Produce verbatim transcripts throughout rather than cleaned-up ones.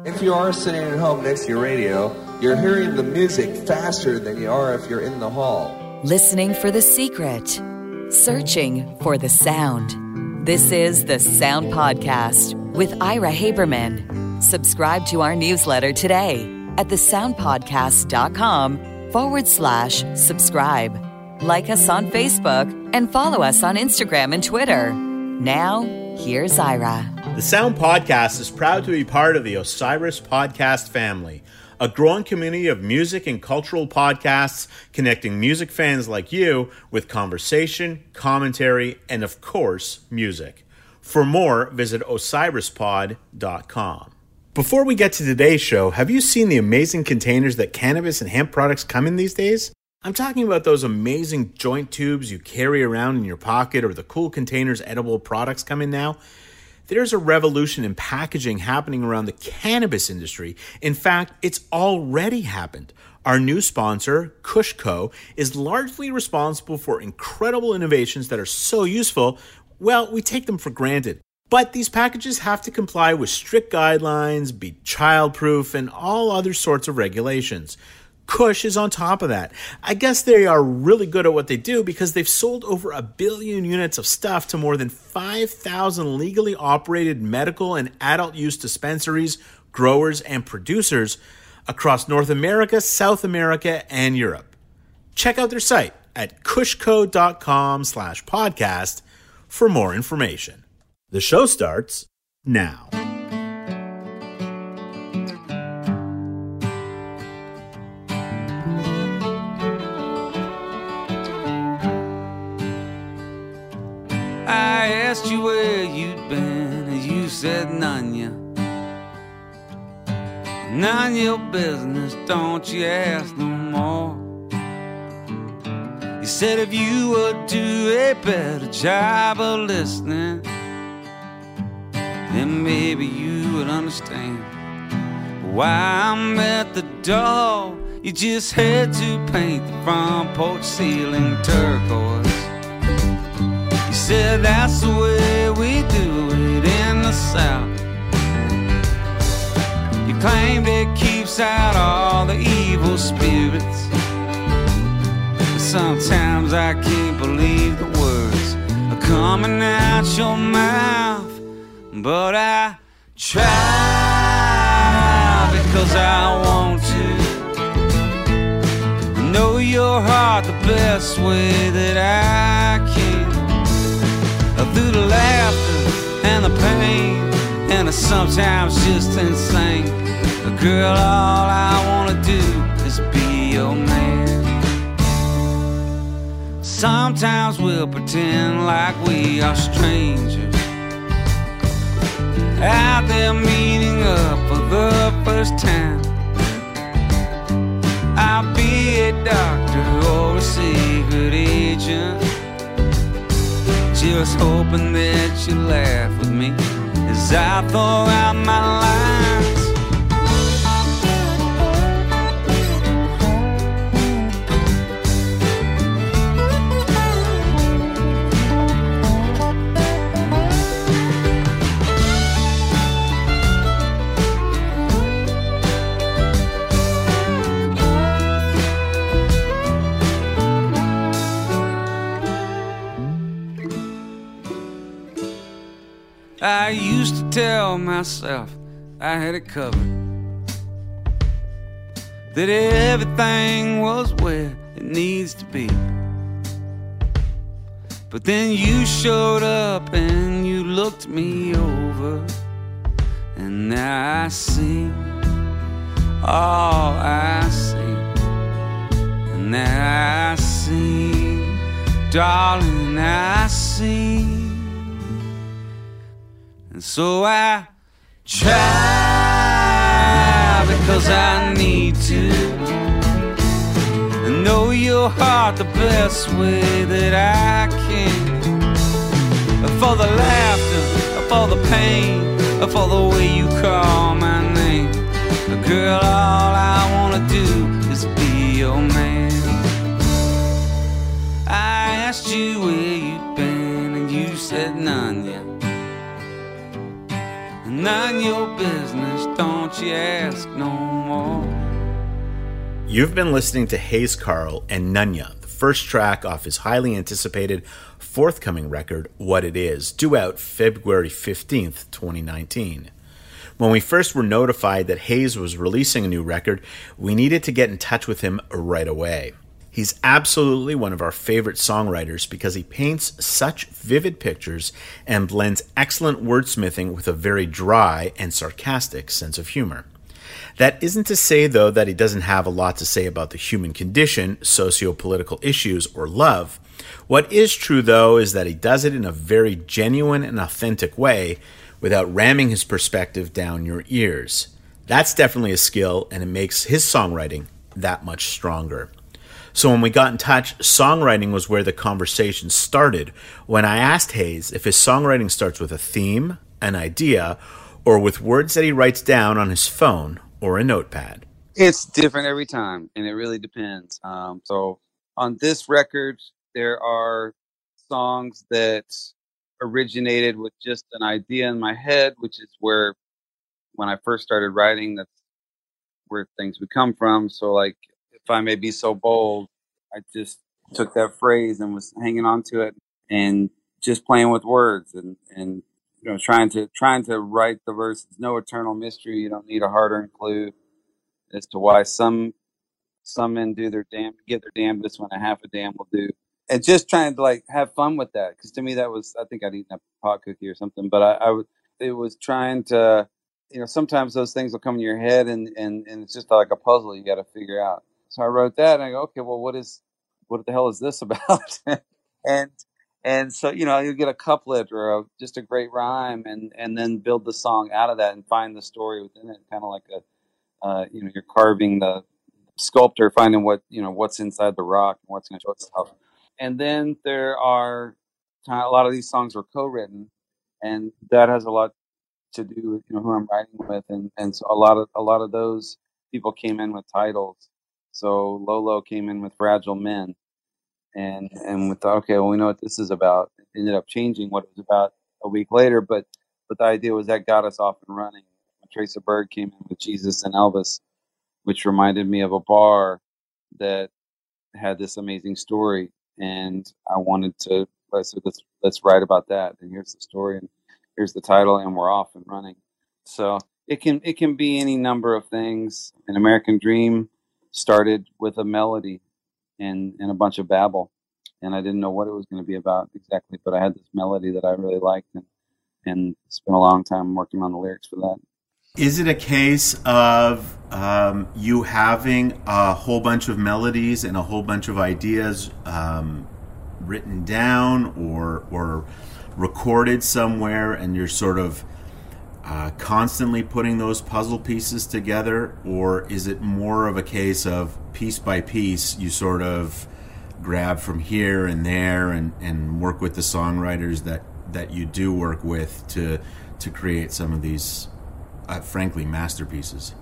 If you are sitting at home next to your radio, you're hearing the music faster than you are if you're in the hall. Listening for the secret. Searching for the sound. This is the Sound Podcast with Ira Haberman. Subscribe to our newsletter today at thesoundpodcast.com forward slash subscribe. Like us on Facebook and follow us on Instagram and Twitter. Now, here's Ira. The Sound Podcast is proud to be part of the Osiris Podcast family, a growing community of music and cultural podcasts connecting music fans like you with conversation, commentary, and of course, music. For more, visit osiris pod dot com. Before we get to today's show, have you seen the amazing containers that cannabis and hemp products come in these days? I'm talking about those amazing joint tubes you carry around in your pocket or the cool containers edible products come in now. There's a revolution in packaging happening around the cannabis industry. In fact, it's already happened. Our new sponsor, KushCo, is largely responsible for incredible innovations that are so useful, well, we take them for granted. But these packages have to comply with strict guidelines, be childproof, and all other sorts of regulations. Kush is on top of that. I guess they are really good at what they do because they've sold over a billion units of stuff to more than five thousand legally operated medical and adult use dispensaries, growers, and producers across North America, South America, and Europe. Check out their site at kushco.com slash podcast for more information. The show starts now. I asked you where you'd been, and you said none ya. None your business, don't you ask no more. You said if you would do a better job of listening, then maybe you would understand why I'm at the door. You just had to paint the front porch ceiling turquoise. You said that's the way we do it in the South. You claimed it keeps out all the evil spirits. But sometimes I can't believe the words are coming out your mouth. But I try because I want to know your heart the best way that I can. Through the laughter and the pain and the sometimes just insane, girl, all I wanna do is be your man. Sometimes we'll pretend like we are strangers, out there meeting up for the first time. I'll be a doctor or a secret agent, just hoping that you laugh with me as I throw out my lines. I used to tell myself I had it covered, that everything was where it needs to be. But then you showed up and you looked me over, and now I see all I see. And now I see, darling, I see. And so I try because I need to know your heart the best way that I can. For the laughter, for the pain, for the way you call my name. Girl, all I wanna do is be your man. I asked you where you'd been and you said none yet. None your business, don't she ask no more. You've been listening to Hayes Carll and Nunya, the first track off his highly anticipated forthcoming record, What It Is, due out February fifteenth, twenty nineteen. When we first were notified that Hayes was releasing a new record, we needed to get in touch with him right away. He's absolutely one of our favorite songwriters because he paints such vivid pictures and blends excellent wordsmithing with a very dry and sarcastic sense of humor. That isn't to say, though, that he doesn't have a lot to say about the human condition, socio-political issues, or love. What is true, though, is that he does it in a very genuine and authentic way without ramming his perspective down your ears. That's definitely a skill, and it makes his songwriting that much stronger. So when we got in touch, songwriting was where the conversation started when I asked Hayes if his songwriting starts with a theme, an idea, or with words that he writes down on his phone or a notepad. It's different every time, and it really depends. Um, so on this record, there are songs that originated with just an idea in my head, which is where, when I first started writing, that's where things would come from. So like, if I may be so bold, I just took that phrase and was hanging on to it and just playing with words and, and you know, trying to trying to write the verses. No eternal mystery. You don't need a hard-earned clue as to why some some men do their damn get their damnedest when a half a damn will do. And just trying to like have fun with that, because to me that was, I think I'd eaten a pot cookie or something. But I, I was it was trying to, you know, sometimes those things will come in your head and and, and it's just like a puzzle you got to figure out. So I wrote that and I go, okay, well, what is, what the hell is this about? and, and so, you know, you get a couplet or a, just a great rhyme and, and then build the song out of that and find the story within it. Kind of like a, uh, you know, you're carving the sculptor, finding what, you know, what's inside the rock and what's going to show itself. And then there are, a lot of these songs were co-written, and that has a lot to do with, you know, who I'm writing with. And, and so a lot of, a lot of those people came in with titles. So Lolo came in with Fragile Men, and and with the, okay, well, we know what this is about. It ended up changing what it was about a week later, but but the idea was that got us off and running. Trace a Bird came in with Jesus and Elvis, which reminded me of a bar that had this amazing story, and I wanted to. I said, let's let's write about that. And here's the story, and here's the title, and we're off and running. So it can it can be any number of things. An American Dream started with a melody and, and a bunch of babble, and I didn't know what it was going to be about exactly, but I had this melody that I really liked, and, and spent a long time working on the lyrics for that. Is it a case of um, you having a whole bunch of melodies and a whole bunch of ideas um, written down or or recorded somewhere, and you're sort of Uh, constantly putting those puzzle pieces together, or is it more of a case of piece by piece you sort of grab from here and there and, and work with the songwriters that, that you do work with to to create some of these, uh, frankly, masterpieces?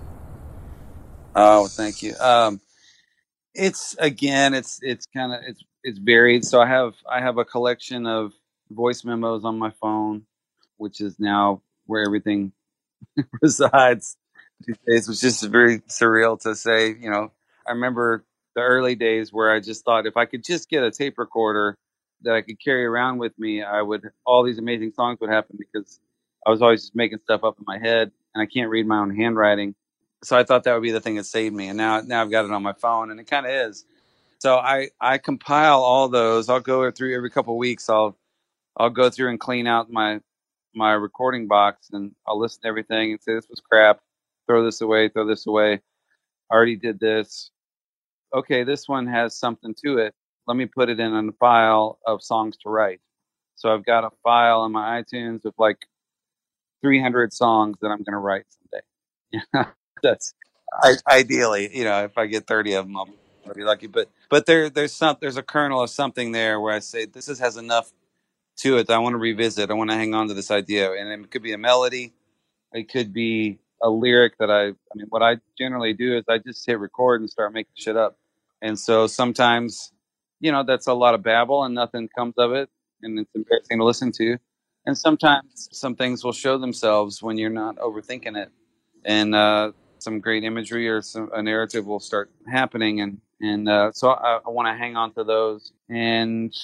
Oh, thank you. Um, it's again, it's it's kind of it's it's varied. So I have I have a collection of voice memos on my phone, which is now where everything resides these days, which is very surreal to say. You know, I remember the early days where I just thought if I could just get a tape recorder that I could carry around with me, I would, all these amazing songs would happen, because I was always just making stuff up in my head and I can't read my own handwriting. So I thought that would be the thing that saved me. And now, now I've got it on my phone, and it kind of is. So I, I compile all those. I'll go through every couple of weeks. I'll, I'll go through and clean out my, my recording box, and I'll listen to everything and say, this was crap, throw this away, throw this away. I already did this. Okay, this one has something to it. Let me put it in a file of songs to write. So I've got a file in my iTunes with like three hundred songs that I'm going to write someday. That's I, ideally, you know, if I get thirty of them, I'll, I'll be lucky. But but there there's some there's a kernel of something there where I say, this is, has enough to it that I want to revisit. I want to hang on to this idea, and it could be a melody, it could be a lyric that I. I mean, what I generally do is I just hit record and start making shit up. And so sometimes, you know, that's a lot of babble and nothing comes of it, and it's embarrassing to listen to. And sometimes some things will show themselves when you're not overthinking it. And uh, some great imagery or some a narrative will start happening, and and uh, so I, I want to hang on to those. And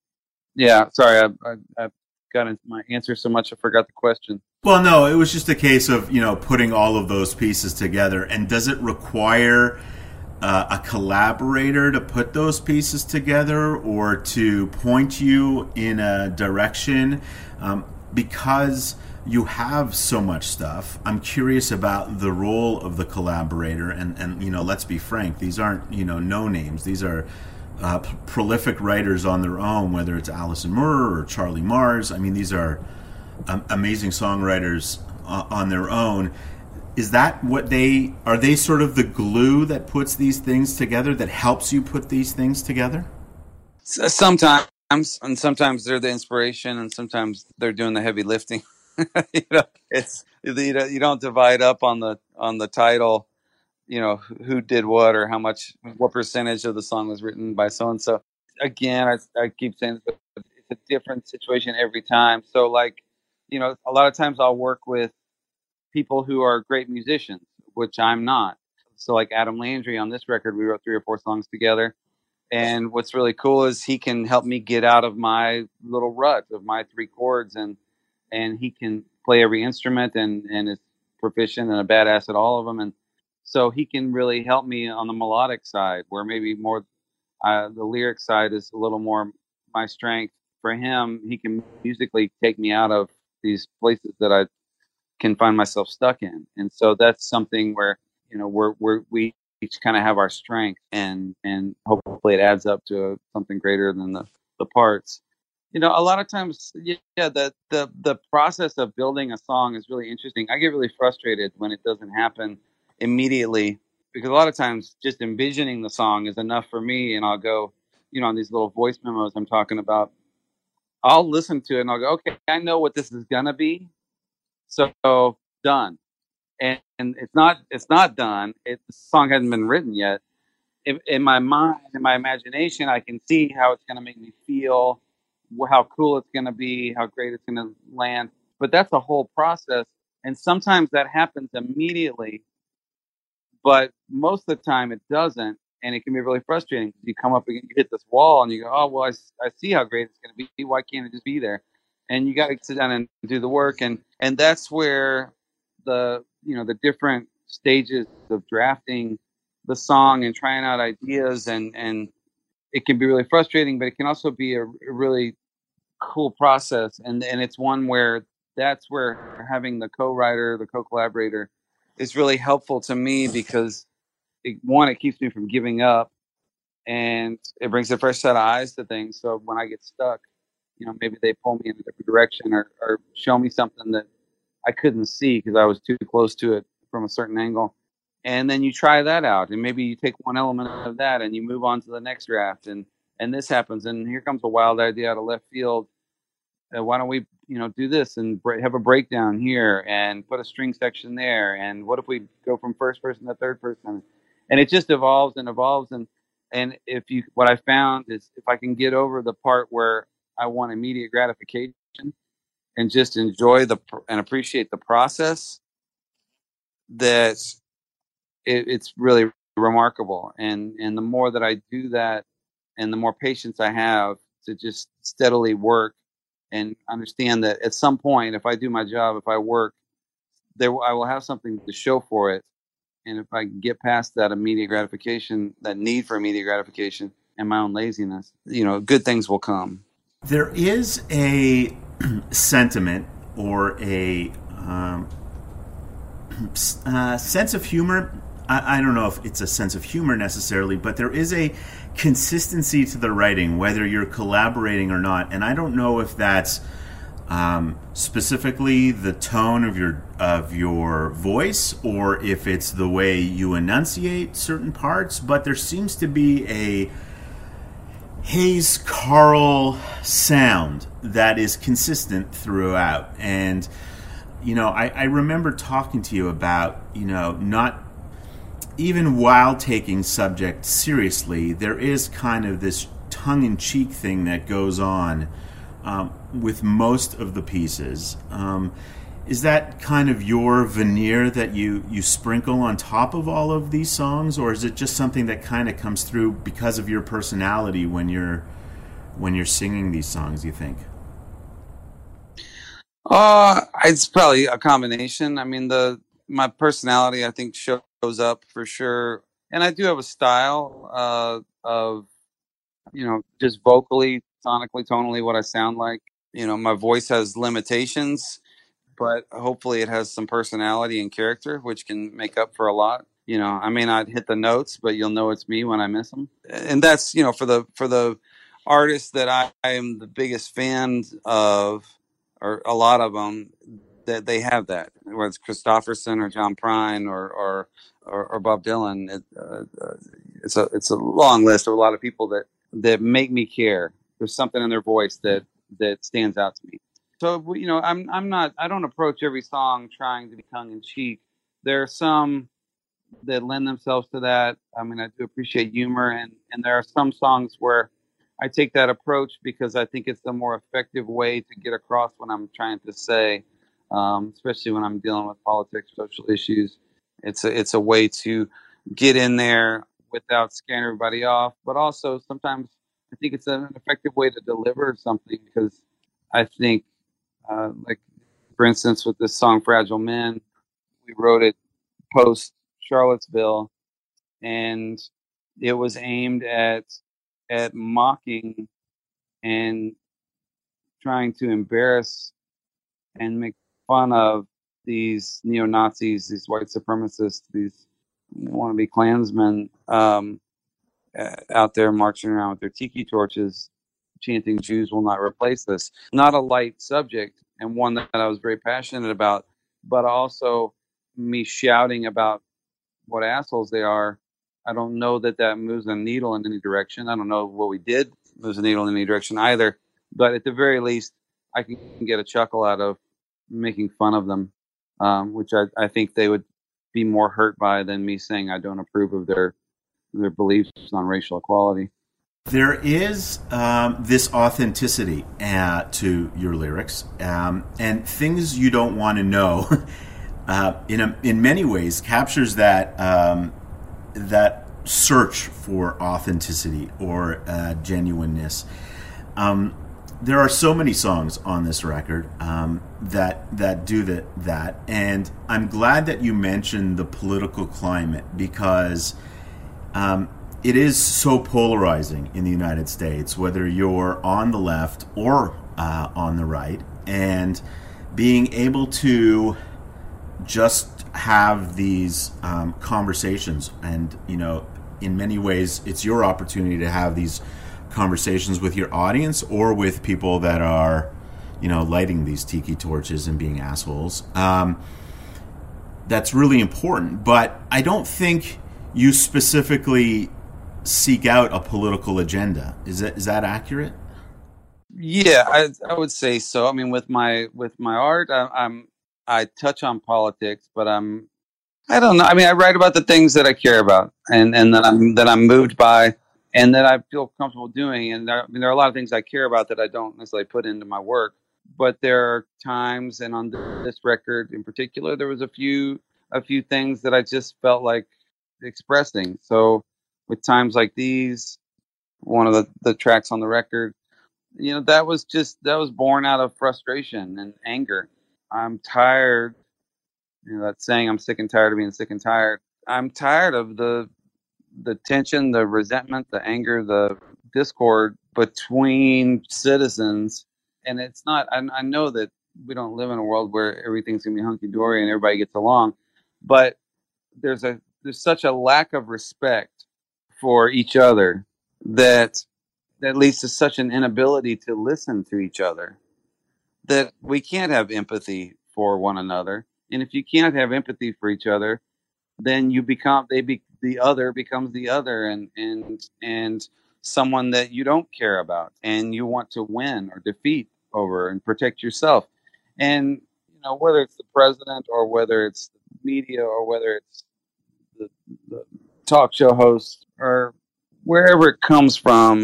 yeah, sorry, I, I, I got into my answer so much I forgot the question. Well, no, it was just a case of, you know, putting all of those pieces together. And does it require uh, a collaborator to put those pieces together or to point you in a direction? Um, because you have so much stuff, I'm curious about the role of the collaborator. And, and you know, let's be frank, these aren't, you know, no names. These are uh, p- prolific writers on their own, whether it's Alison Murr or Charlie Mars. I mean, these are Um, amazing songwriters uh, on their own. Is that what they are? They sort of the glue that puts these things together, that helps you put these things together? Sometimes, and sometimes they're the inspiration, and sometimes they're doing the heavy lifting. you know, it's you don't divide up on the on the title. You know, who did what or how much, what percentage of the song was written by so and so. Again, I, I keep saying it's a different situation every time. So, like, you know, a lot of times I'll work with people who are great musicians, which I'm not. So like Adam Landry on this record, we wrote three or four songs together. And what's really cool is he can help me get out of my little rut of my three chords, and and he can play every instrument and, and is proficient and a badass at all of them. And so he can really help me on the melodic side, where maybe more uh, the lyric side is a little more my strength. For him, he can musically take me out of these places that I can find myself stuck in. And so that's something where, you know, we're, we're, we each kind of have our strength, and, and hopefully it adds up to something greater than the, the parts. You know, a lot of times, yeah, the, the, the process of building a song is really interesting. I get really frustrated when it doesn't happen immediately, because a lot of times just envisioning the song is enough for me. And I'll go, you know, on these little voice memos I'm talking about, I'll listen to it and I'll go, okay, I know what this is gonna be, so done. And, and it's not, it's not done. It, the song hasn't been written yet. In, in my mind, in my imagination, I can see how it's gonna make me feel, how cool it's gonna be, how great it's gonna land. But that's a whole process, and sometimes that happens immediately. But most of the time, it doesn't. And it can be really frustrating because you come up and you hit this wall and you go, oh, well, I, I see how great it's going to be. Why can't it just be there? And you got to sit down and do the work. And, and that's where the, you know, the different stages of drafting the song and trying out ideas, and, and it can be really frustrating, but it can also be a, a really cool process. And, and it's one where that's where having the co-writer, the co-collaborator is really helpful to me, because It, one, it keeps me from giving up, and it brings a fresh set of eyes to things. So when I get stuck, you know, maybe they pull me in a different direction, or, or show me something that I couldn't see because I was too close to it from a certain angle. And then you try that out, and maybe you take one element of that and you move on to the next draft, and, and this happens, and here comes a wild idea out of left field. Uh, why don't we, you know, do this and bre- have a breakdown here and put a string section there? And what if we go from first person to third person? And it just evolves and evolves. And, and if you, what I found is if I can get over the part where I want immediate gratification and just enjoy the, and appreciate the process, that it, it's really remarkable. And, and the more that I do that, and the more patience I have to just steadily work and understand that at some point, if I do my job, if I work, there, I will have something to show for it. And if I can get past that immediate gratification, that need for immediate gratification, and my own laziness, you know, good things will come. There is a sentiment or a um, uh, sense of humor. I, I don't know if it's a sense of humor necessarily, but there is a consistency to the writing, whether you're collaborating or not. And I don't know if that's Um, specifically the tone of your of your voice, or if it's the way you enunciate certain parts, but there seems to be a Hayes Carll sound that is consistent throughout. And you know, I, I remember talking to you about, you know, not even while taking subject seriously, there is kind of this tongue-in-cheek thing that goes on Um, with most of the pieces. Um, is that kind of your veneer that you, you sprinkle on top of all of these songs, or is it just something that kind of comes through because of your personality when you're when you're singing these songs, you think? Uh, it's probably a combination. I mean, the my personality, I think, shows up for sure. And I do have a style uh, of, you know, just vocally, sonically, tonally, what I sound like. You know, my voice has limitations, but hopefully it has some personality and character, which can make up for a lot. You know, I may not hit the notes, but you'll know it's me when I miss them. And that's, you know, for the for the artists that I, I am the biggest fan of, or a lot of them, that they have that, whether it's Christofferson or John Prine or or, or, or Bob Dylan. It, uh, uh, it's a it's a long list of a lot of people that, that make me care. There's something in their voice that, that stands out to me. So, you know, I'm I'm not I don't approach every song trying to be tongue in cheek. There are some that lend themselves to that. I mean, I do appreciate humor, and, and there are some songs where I take that approach because I think it's a more effective way to get across what I'm trying to say, um, especially when I'm dealing with politics, social issues. It's a, it's a way to get in there without scaring everybody off, but also sometimes I think it's an effective way to deliver something, because I think, uh, like, for instance, with this song Fragile Men, we wrote it post Charlottesville, and it was aimed at at mocking and trying to embarrass and make fun of these neo-Nazis, these white supremacists, these wannabe Klansmen um, uh, out there marching around with their tiki torches, chanting "Jews will not replace us." Not a light subject, and one that I was very passionate about, but also me shouting about what assholes they are. I don't know that that moves a needle in any direction. I don't know what we did moves a needle in any direction either. But at the very least, I can get a chuckle out of making fun of them, um, which I, I think they would be more hurt by than me saying I don't approve of their their beliefs on racial equality. There is um, this authenticity uh, to your lyrics, um, and things you don't want to know. Uh, in a, in many ways, captures that um, that search for authenticity or uh, genuineness. Um, there are so many songs on this record um, that that do that, that, and I'm glad that you mentioned the political climate, because um, it is so polarizing in the United States, whether you're on the left or uh, on the right, and being able to just have these um, conversations, and you know, in many ways it's your opportunity to have these conversations with your audience or with people that are, you know, lighting these tiki torches and being assholes. Um, that's really important, but I don't think you specifically seek out a political agenda. Is that is that accurate? Yeah, I I would say so. I mean, with my with my art, I, I'm I touch on politics, but I'm I don't know. I mean, I write about the things that I care about, and, and that I'm that I'm moved by, and that I feel comfortable doing. And there, I mean, there are a lot of things I care about that I don't necessarily put into my work. But there are times, and on this record in particular, there was a few a few things that I just felt like expressing. So with times like these, one of the, the tracks on the record, you know, that was just that was born out of frustration and anger. I'm tired, you know, that saying, I'm sick and tired of being sick and tired. I'm tired of the the tension, the resentment, the anger, the discord between citizens. And it's not, I, I know that we don't live in a world where everything's going to be hunky-dory and everybody gets along, but there's a there's such a lack of respect for each other that that leads to such an inability to listen to each other, that we can't have empathy for one another. And if you can't have empathy for each other, then you become they be the other becomes the other, and and and someone that you don't care about and you want to win or defeat over and protect yourself. And you know, whether it's the president or whether it's the media or whether it's the, the talk show host or wherever it comes from,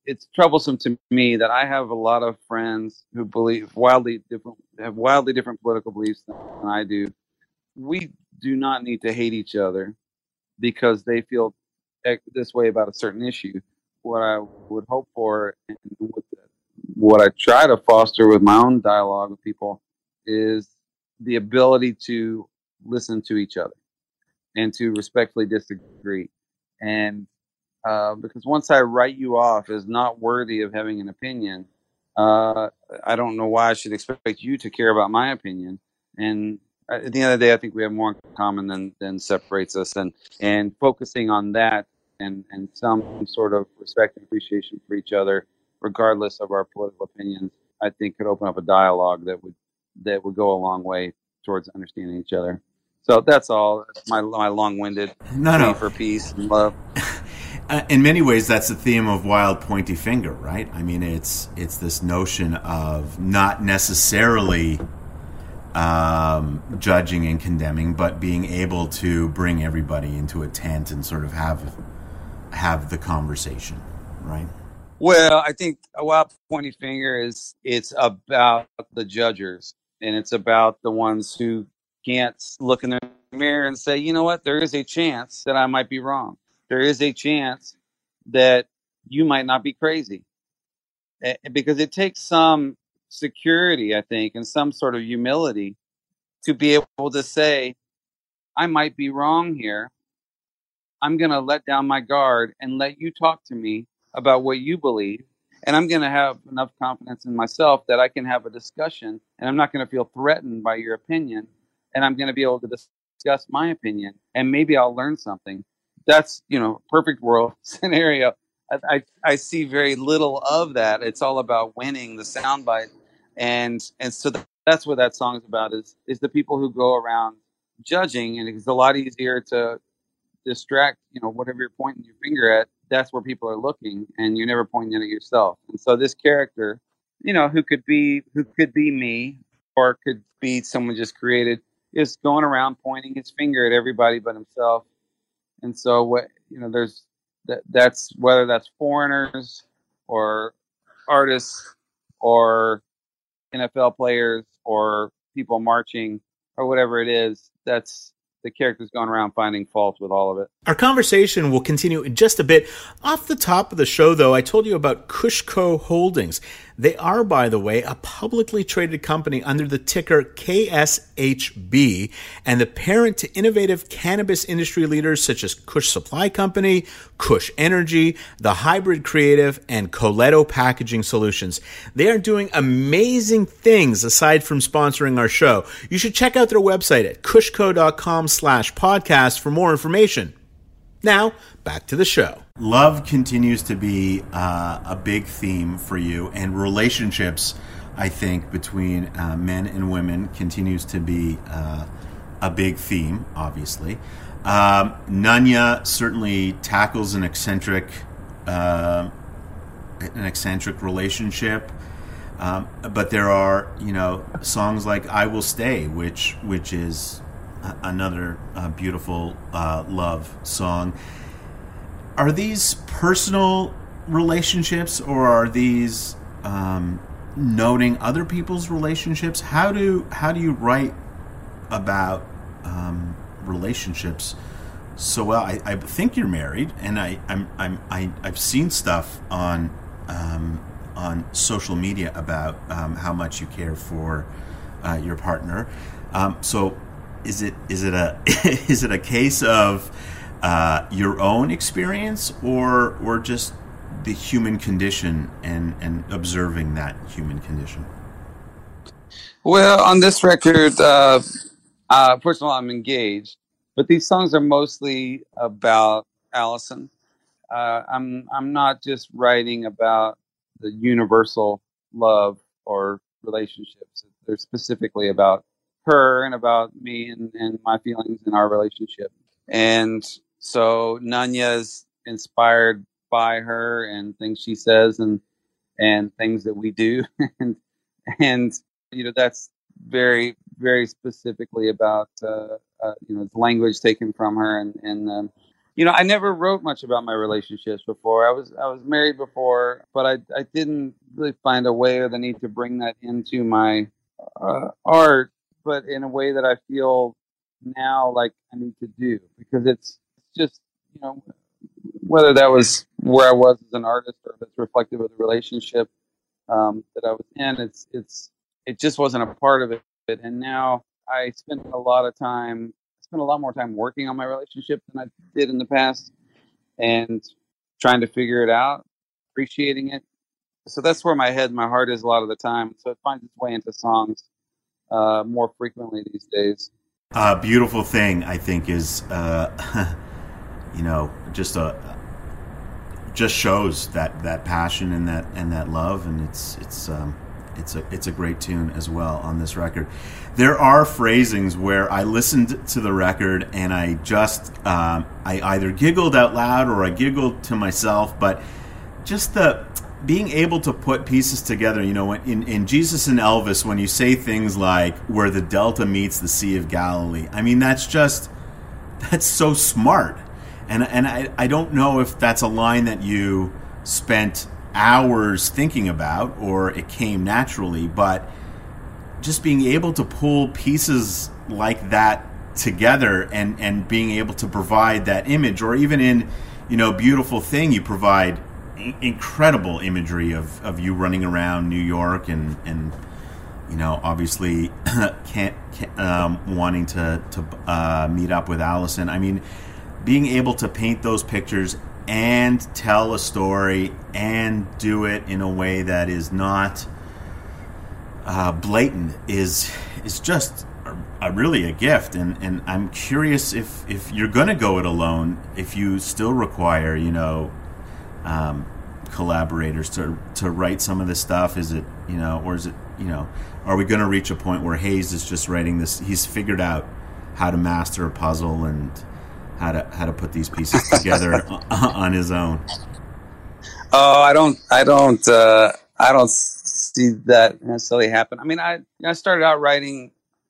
it's troublesome to me that I have a lot of friends who believe wildly different, have wildly different political beliefs than I do. We do not need to hate each other because they feel this way about a certain issue. What I would hope for, and what, what I try to foster with my own dialogue with people, is the ability to listen to each other and to respectfully disagree. And uh, because once I write you off as not worthy of having an opinion, uh, I don't know why I should expect you to care about my opinion. And at the end of the day, I think we have more in common than, than separates us. And, and focusing on that and, and some sort of respect and appreciation for each other, regardless of our political opinions, I think could open up a dialogue that would that would go a long way towards understanding each other. So that's all. That's my my long-winded no, plea no. for peace and love. Uh, in many ways, that's the theme of Wild Pointy Finger, right? I mean, it's it's this notion of not necessarily um, judging and condemning, but being able to bring everybody into a tent and sort of have have the conversation, right? Well, I think a Wild Pointy Finger is it's about the judgers, and it's about the ones who can't look in the mirror and say, you know what, there is a chance that I might be wrong. There is a chance that you might not be crazy. Because it takes some security, I think, and some sort of humility to be able to say, I might be wrong here. I'm going to let down my guard and let you talk to me about what you believe. And I'm going to have enough confidence in myself that I can have a discussion, and I'm not going to feel threatened by your opinion. And I'm going to be able to discuss my opinion, and maybe I'll learn something. That's, you know, perfect world scenario. I, I, I see very little of that. It's all about winning the soundbite. And, and so that, that's what that song is about, is, is the people who go around judging. And it's a lot easier to distract, you know, whatever you're pointing your finger at, that's where people are looking, and you're never pointing at yourself. And so this character, you know, who could be, who could be me, or could be someone just created, is going around pointing his finger at everybody but himself. And so what, you know, there's that, that's whether that's foreigners or artists or N F L players or people marching or whatever it is, that's the character's going around finding fault with all of it. Our conversation will continue in just a bit. Off the top of the show, though, I told you about Kushco Holdings. They are, by the way, a publicly traded company under the ticker K S H B and the parent to innovative cannabis industry leaders such as Kush Supply Company, Kush Energy, The Hybrid Creative, and Coletto Packaging Solutions. They are doing amazing things aside from sponsoring our show. You should check out their website at kushco.com slash podcast for more information. Now, back to the show. Love continues to be uh, a big theme for you, and relationships, I think, between uh, men and women continues to be uh, a big theme, obviously. Um, Nunya certainly tackles an eccentric, uh, an eccentric relationship, um, but there are, you know, songs like "I Will Stay," which which is another uh, beautiful uh, love song. Are these personal relationships, or are these um, noting other people's relationships? How do how do you write about um, relationships so well? I, I think you're married, and I I'm, I'm I I've seen stuff on um, on social media about um, how much you care for uh, your partner. Um, so. Is it is it a is it a case of uh, your own experience, or or just the human condition and, and observing that human condition? Well, on this record, uh, uh, first of all, I'm engaged, but these songs are mostly about Allison. Uh, I'm I'm not just writing about the universal love or relationships. They're specifically about her and about me and, and my feelings in our relationship. And so Nunya is inspired by her and things she says and and things that we do. and and you know, that's very, very specifically about uh, uh, you know, language taken from her and, and um, You know, I never wrote much about my relationships before. I was I was married before, but I I didn't really find a way or the need to bring that into my uh, art, but in a way that I feel now like I need to do, because it's, it's just, you know, whether that was where I was as an artist or if it's reflective of the relationship um, that I was in, it's it's it just wasn't a part of it. And now I spend a lot of time. Spend a lot more time working on my relationship than I did in the past, and trying to figure it out, appreciating it. So that's where my head and my heart is a lot of the time. So it finds its way into songs uh, more frequently these days. A uh, beautiful thing, I think, is uh, you know, just a just shows that, that passion and that and that love, and it's it's um, it's a it's a great tune as well on this record. There are phrasings where I listened to the record and I just um, I either giggled out loud or I giggled to myself, but just the being able to put pieces together. You know, in, in Jesus and Elvis, when you say things like "where the Delta meets the Sea of Galilee," I mean, that's just that's so smart. And and I, I don't know if that's a line that you spent hours thinking about or it came naturally, but just being able to pull pieces like that together and, and being able to provide that image, or even in, you know, Beautiful Thing, you provide i- incredible imagery of, of you running around New York and, and you know, obviously can't, can't um, wanting to, to uh, meet up with Allison. I mean, being able to paint those pictures and tell a story and do it in a way that is not uh, blatant is is just a, a really a gift. And, and I'm curious if, if you're going to go it alone, if you still require, you know, um, collaborators to to write some of this stuff. Is it, you know, or is it, you know, are we going to reach a point where Hayes is just writing this? He's figured out how to master a puzzle and how to how to put these pieces together on his own. Oh, I don't, I don't, uh, I don't see that necessarily happen. I mean, I I started out writing,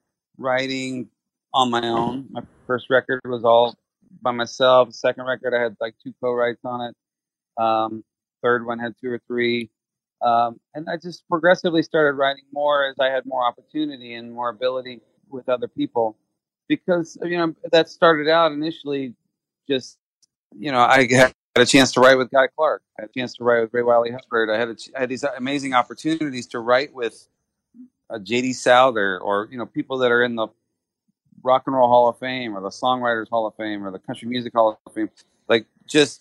writing on my own. My first record was all by myself. The second record, I had like two co-writes on it. Um, third one had two or three, um, and I just progressively started writing more as I had more opportunity and more ability with other people. Because, you know, that started out initially just, you know, I had a chance to write with Guy Clark. I had a chance to write with Ray Wiley Hubbard. I had, a, I had these amazing opportunities to write with uh, J D Souther, or, you know, people that are in the Rock and Roll Hall of Fame or the Songwriters Hall of Fame or the Country Music Hall of Fame, like just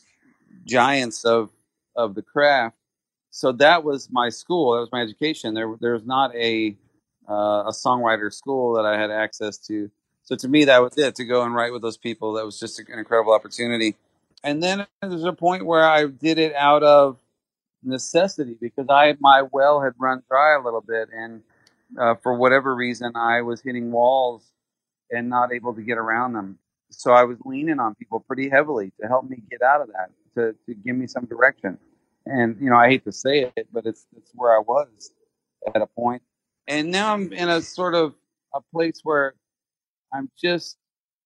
giants of of the craft. So that was my school. That was my education. There, there was not a uh, a songwriter school that I had access to. So to me, that was it, to go and write with those people. That was just an incredible opportunity. And then there's a point where I did it out of necessity, because I my well had run dry a little bit. And uh, for whatever reason, I was hitting walls and not able to get around them. So I was leaning on people pretty heavily to help me get out of that, to, to give me some direction. And, you know, I hate to say it, but it's, it's where I was at a point. And now I'm in a sort of a place where I'm just,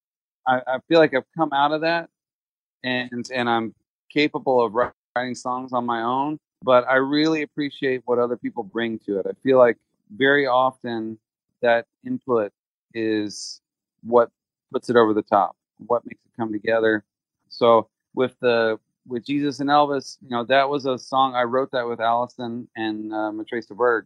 I, I feel like I've come out of that, and and I'm capable of writing songs on my own, but I really appreciate what other people bring to it. I feel like very often that input is what puts it over the top, what makes it come together. So with the, with Jesus and Elvis, you know, that was a song, I wrote that with Allison and uh, Matrace de Berg,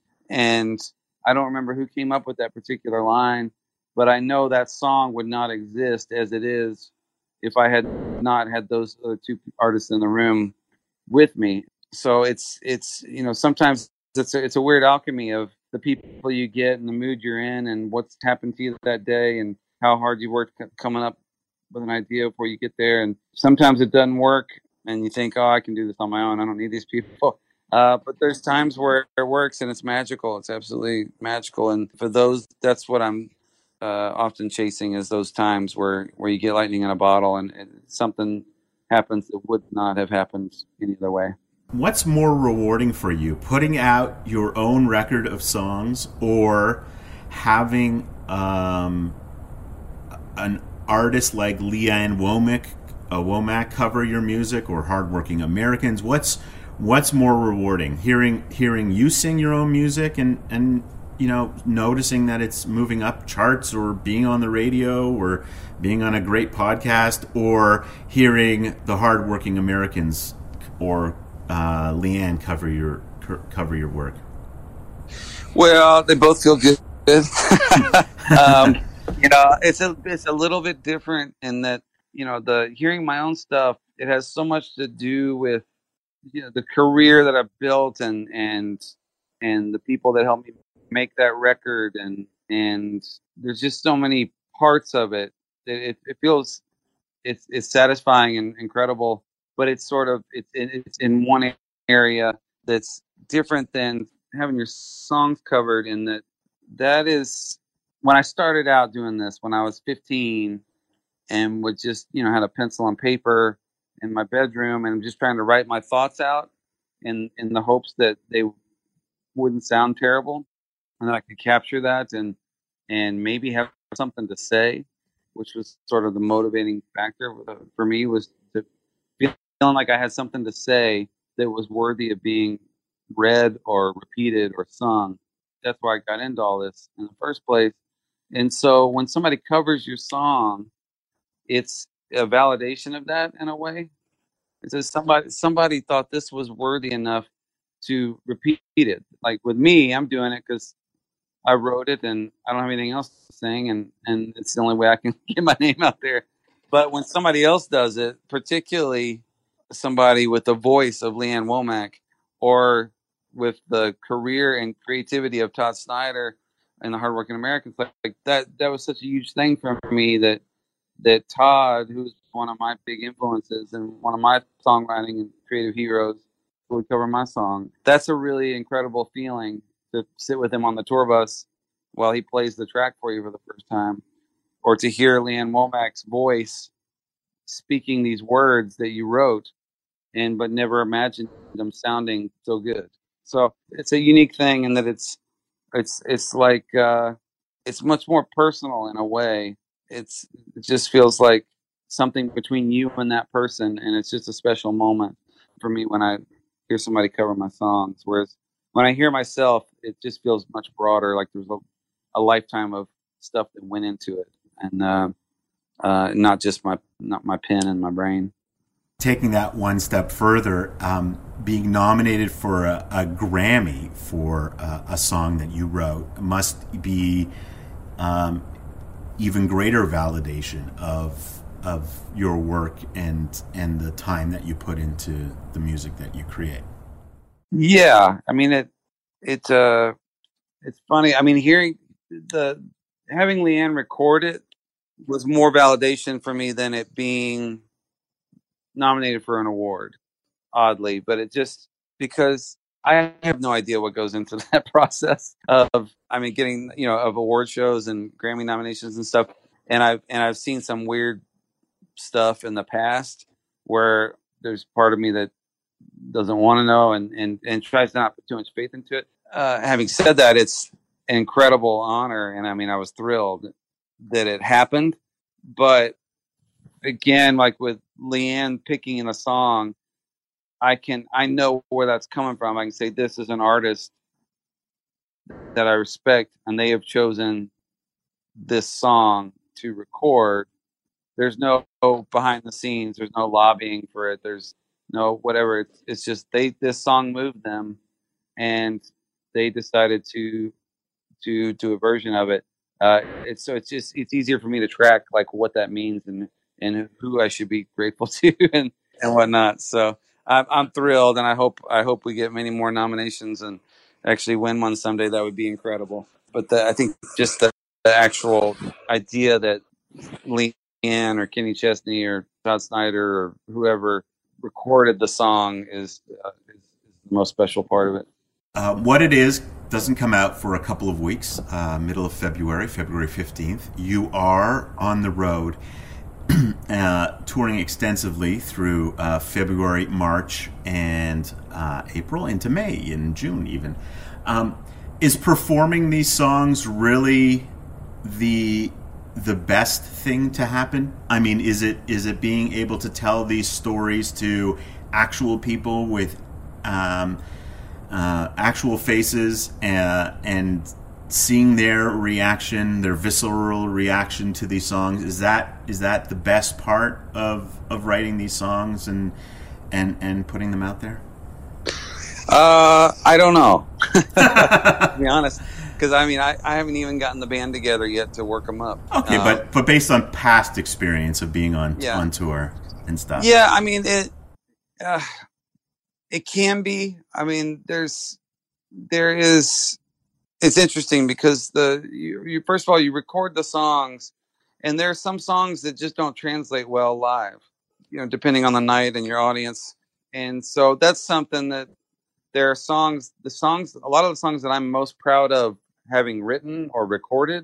and I don't remember who came up with that particular line, but I know that song would not exist as it is if I had not had those other two artists in the room with me. So it's, it's, you know, sometimes it's a, it's a weird alchemy of the people you get and the mood you're in and what's happened to you that day and how hard you worked coming up with an idea before you get there. And sometimes it doesn't work and you think, oh, I can do this on my own. I don't need these people. Uh, but there's times where it works and it's magical. It's absolutely magical. And for those, that's what I'm Uh, often chasing, is those times where, where you get lightning in a bottle and, and something happens that would not have happened any other way. What's more rewarding for you, putting out your own record of songs or having um, an artist like Lee Ann Womack a Womack cover your music or Hardworking Americans? What's what's more rewarding? Hearing hearing you sing your own music and, and you know, noticing that it's moving up charts, or being on the radio, or being on a great podcast, or hearing the Hardworking Americans or uh, Leanne cover your cover your work? Well, they both feel good. um, you know, it's a it's a little bit different in that, you know, the hearing my own stuff, it has so much to do with, you know, the career that I've built, and and and the people that helped me make that record, and and there's just so many parts of it that it, it feels it's it's satisfying and incredible, but it's sort of it's it's in one area that's different than having your songs covered. In that that is when I started out doing this when I was fifteen, and would just, you know, had a pencil and paper in my bedroom, and I'm just trying to write my thoughts out in in the hopes that they wouldn't sound terrible, and that I could capture that and and maybe have something to say, which was sort of the motivating factor for me, was to feeling like I had something to say that was worthy of being read or repeated or sung. That's why I got into all this in the first place. And so when somebody covers your song, it's a validation of that in a way. It says somebody somebody thought this was worthy enough to repeat it. Like with me, I'm doing it because I wrote it and I don't have anything else to sing, and, and it's the only way I can get my name out there. But when somebody else does it, particularly somebody with the voice of Leanne Womack, or with the career and creativity of Todd Snyder and the Hardworking Americans, like, like that, that was such a huge thing for me, that that Todd, who's one of my big influences and one of my songwriting and creative heroes, would cover my song. That's a really incredible feeling, to sit with him on the tour bus while he plays the track for you for the first time, or to hear Leanne Womack's voice speaking these words that you wrote, and but never imagined them sounding so good. So it's a unique thing in that it's it's it's like uh, it's much more personal in a way. It's it just feels like something between you and that person, and it's just a special moment for me when I hear somebody cover my songs. Whereas when I hear myself, it just feels much broader, like there's a, a lifetime of stuff that went into it, and uh, uh, not just my not my pen and my brain. Taking that one step further, um, being nominated for a, a Grammy for uh, a song that you wrote must be um, even greater validation of of your work and and the time that you put into the music that you create. Yeah, I mean it. It uh, it's funny. I mean, hearing the having Leanne record it was more validation for me than it being nominated for an award. Oddly, but it just because I have no idea what goes into that process of, I mean, getting, you know, of award shows and Grammy nominations and stuff. And I've and I've seen some weird stuff in the past where there's part of me that doesn't want to know and, and, and tries not to put too much faith into it. Uh, having said that, it's an incredible honor. And I mean, I was thrilled that it happened. But again, like with Leanne picking in a song, I can, I know where that's coming from. I can say, this is an artist that I respect, and they have chosen this song to record. There's no behind the scenes. There's no lobbying for it. There's no whatever. It's, it's just they. This song moved them, and they decided to to do a version of it. Uh, it's so it's just it's easier for me to track like what that means and and who I should be grateful to and and whatnot. So I'm I'm thrilled, and I hope I hope we get many more nominations and actually win one someday. That would be incredible. But the, I think just the, the actual idea that Leanne or Kenny Chesney or Todd Snyder or whoever recorded the song is, uh, is, is the most special part of it. Uh, what it is doesn't come out for a couple of weeks, uh, middle of February, February fifteenth. You are on the road, uh, touring extensively through uh, February, March, and uh, April, into May, and June even. Um, is performing these songs really the the best thing to happen? I mean, is it is it being able to tell these stories to actual people with um, uh, actual faces uh, and seeing their reaction, their visceral reaction to these songs? Is that is that the best part of of writing these songs and and and putting them out there? Uh, I don't know, to be honest, because I mean, I, I haven't even gotten the band together yet to work them up. Okay, um, but but based on past experience of being on yeah. on tour and stuff. Yeah, I mean it. Uh, it can be. I mean, there's there is. It's interesting because the you, you first of all you record the songs, and there are some songs that just don't translate well live. You know, depending on the night and your audience, and so that's something that. There are songs, the songs, a lot of the songs that I'm most proud of having written or recorded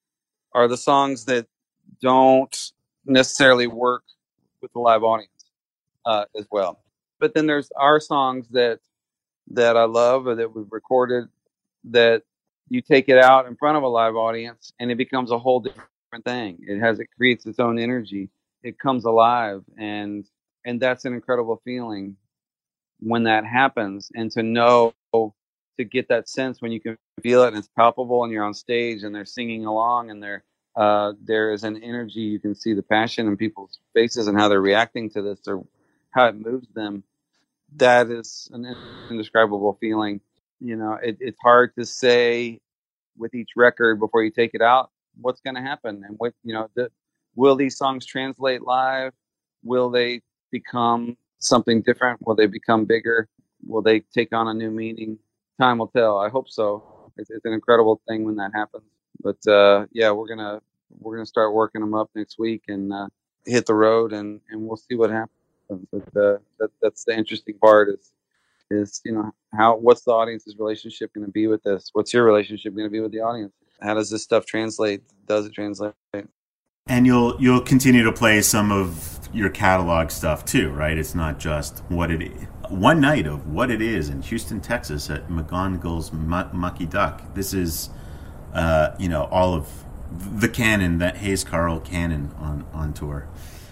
are the songs that don't necessarily work with the live audience uh, as well. But then there's our songs that that I love or that we've recorded that you take it out in front of a live audience and it becomes a whole different thing. It has, it creates its own energy. It comes alive, and and that's an incredible feeling when that happens, and to know, to get that sense when you can feel it and it's palpable and you're on stage and they're singing along and they're, uh, there is an energy, you can see the passion in people's faces and how they're reacting to this or how it moves them. That is an indescribable feeling. You know, it, it's hard to say with each record before you take it out what's going to happen and what, you know, the, will these songs translate live? Will they become something different? Will they become bigger? Will they take on a new meaning? Time will tell. I hope so. It's, it's an incredible thing when that happens. But uh, yeah, we're gonna we're gonna start working them up next week and uh, hit the road, and, and we'll see what happens. But uh, that that's the interesting part is is you know how what's the audience's relationship going to be with this? What's your relationship going to be with the audience? How does this stuff translate? Does it translate? And you'll you'll continue to play some of your catalog stuff too, right? It's not just what it is. One night of What It Is in Houston, Texas at McGonagall's M- Mucky Duck. This is, uh, you know, all of the canon, that Hayes Carll canon on, on tour.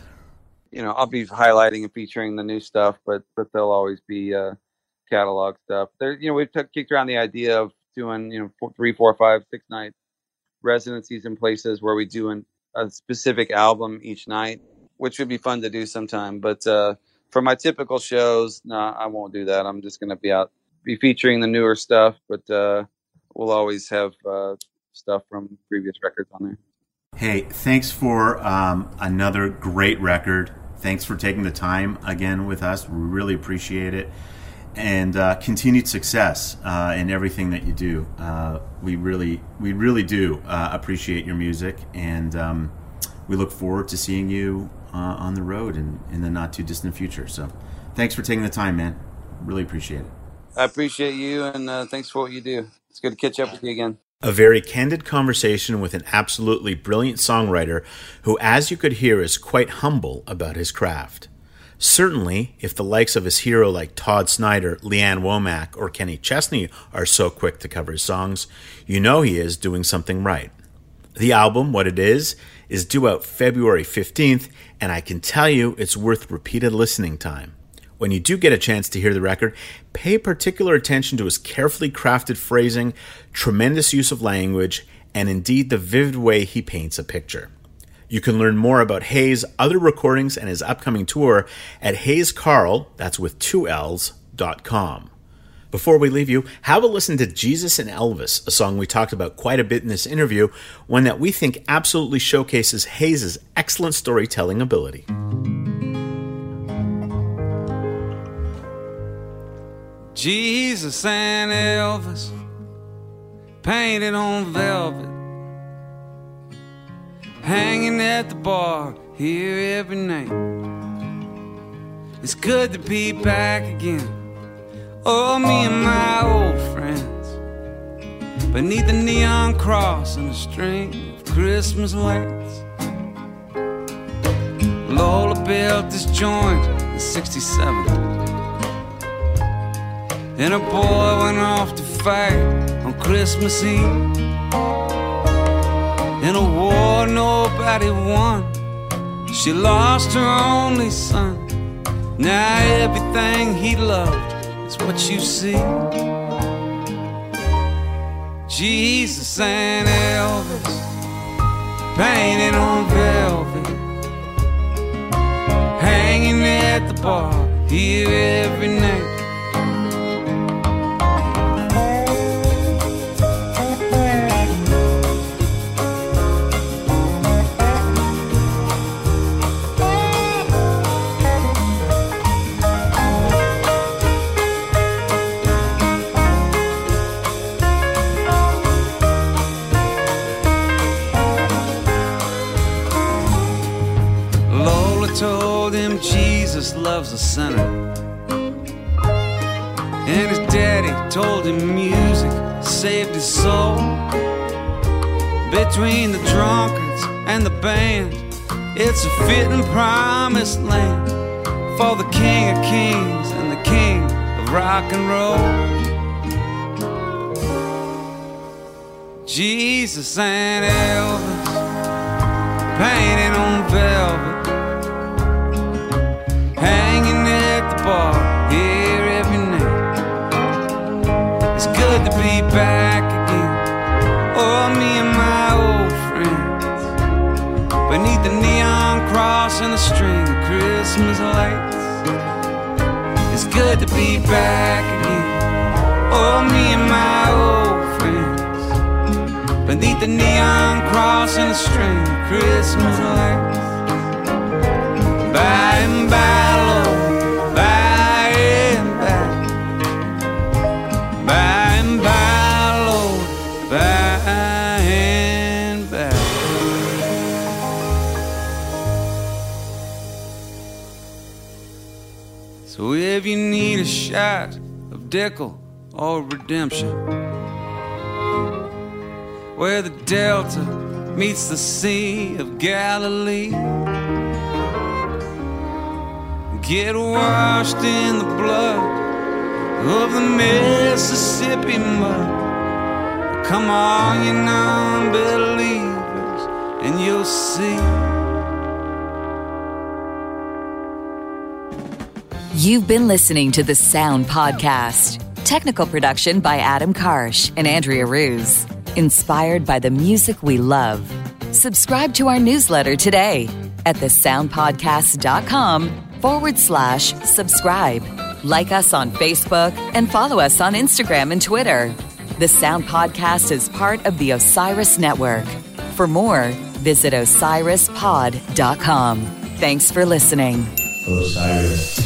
You know, I'll be highlighting and featuring the new stuff, but but there'll always be uh, catalog stuff. There, you know, we've t- kicked around the idea of doing, you know, four, three, four, five, six night residencies in places where we do an, a specific album each night, which would be fun to do sometime. But uh, for my typical shows, no, nah, I won't do that. I'm just going to be out, be featuring the newer stuff, but uh, we'll always have uh, stuff from previous records on there. Hey, thanks for um, another great record. Thanks for taking the time again with us. We really appreciate it. And uh, continued success uh, in everything that you do. Uh, we really, we really do uh, appreciate your music, and um, we look forward to seeing you uh, on the road in, in the not too distant future. So, thanks for taking the time, man. Really appreciate it. I appreciate you, and uh, thanks for what you do. It's good to catch up with you again. A very candid conversation with an absolutely brilliant songwriter who, as you could hear, is quite humble about his craft. Certainly, if the likes of his hero like Todd Snyder, Leanne Womack, or Kenny Chesney are so quick to cover his songs, you know he is doing something right. The album, What It Is, is due out February fifteenth, and I can tell you it's worth repeated listening time. When you do get a chance to hear the record, pay particular attention to his carefully crafted phrasing, tremendous use of language, and indeed the vivid way he paints a picture. You can learn more about Hayes, other recordings, and his upcoming tour at Hayes Carll, that's with two L's, dot com. Before we leave you, have a listen to Jesus and Elvis, a song we talked about quite a bit in this interview, one that we think absolutely showcases Hayes' excellent storytelling ability. Jesus and Elvis, painted on velvet, hanging at the bar here every night. It's good to be back again. Oh, me and my old friends, beneath the neon cross and a string of Christmas lights. Lola built this joint in sixty-seven, and a boy went off to fight on Christmas Eve. in a war nobody won. She lost her only son. Now everything he loved is what you see. Jesus and Elvis painted on velvet, hanging at the bar here every night. Told him Jesus loves a sinner, and his daddy told him music saved his soul. Between the drunkards and the band, it's a fitting promised land for the King of Kings and the King of rock and roll. Jesus and Elvis painted on velvet, hanging at the bar here every night. It's good to be back again, oh, me and my old friends, beneath the neon cross and a string of Christmas lights. It's good to be back again, oh, me and my old friends, beneath the neon cross and a string of Christmas lights. By and by, Lord, by and by, by and by, Lord, by and by. So if you need a shot of Dickel or redemption, where the Delta meets the Sea of Galilee, get washed in the blood of the Mississippi mud. Come on, you non-believers, and you'll see. You've been listening to the Sound Podcast. Technical production by Adam Karsh and Andrea Ruse. Inspired by the music we love. Subscribe to our newsletter today at thesoundpodcast.com forward slash subscribe. Like us on Facebook and follow us on Instagram and Twitter. The Sound Podcast is part of the Osiris Network. For more, visit osiris pod dot com. Thanks for listening. Osiris.